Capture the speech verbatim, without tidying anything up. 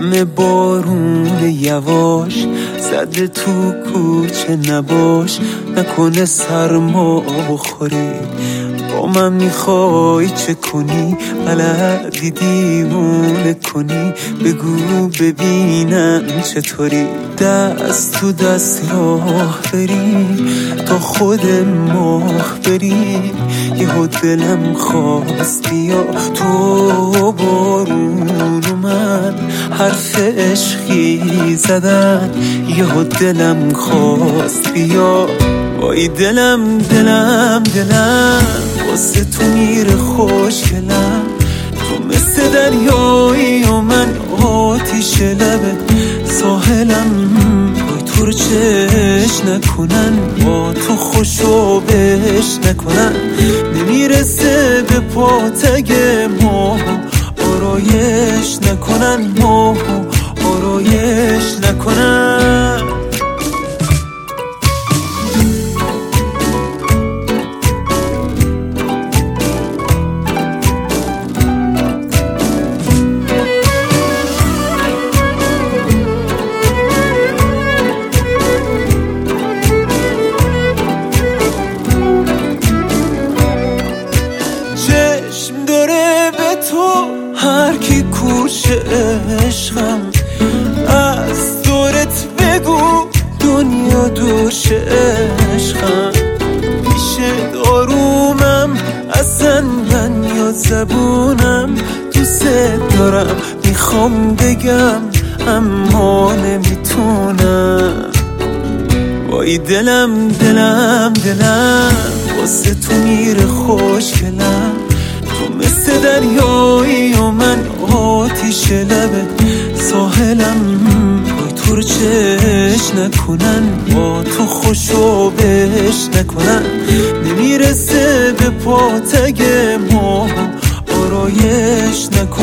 همه بارون یواش زده تو کوچه نباش، نکنه سرما بخوری. با من میخوای چه کنی؟ بلدی دیوونه کنی؟ بگو ببینم چطوری. دست تو دست راه بریم تا خود ماه بریم. یهو دلم خواست بیا تو بارون و من حرف عشقی زدن. یهو دلم خواست بیا، وای دلم دلم دلم واسه تو میره خوشگلم. تو مثل دریایی و من آتیش لبه ساحلم. وای تو رو چش نکنن، با تو خوشو بش نکنن. نمیرسه به پاتگ ماه آرایش نکنن، ماه آرایش نکنن. هر کی کوشه عشقم از دورت بگو دنیا دوش عشقم. میشه دارومم اصلا من یا زبونم دوست دارم میخوام بگم اما نمیتونم. وای دلم دلم دلم واسه تو میره خوشگلم. تو مثل دریایی و من آتیش لبه ساحلم. وای تو رو چش نکنن، با تو خوشو بش نکنن. نمیرسه به پاتگ ماه آرایش نکنن.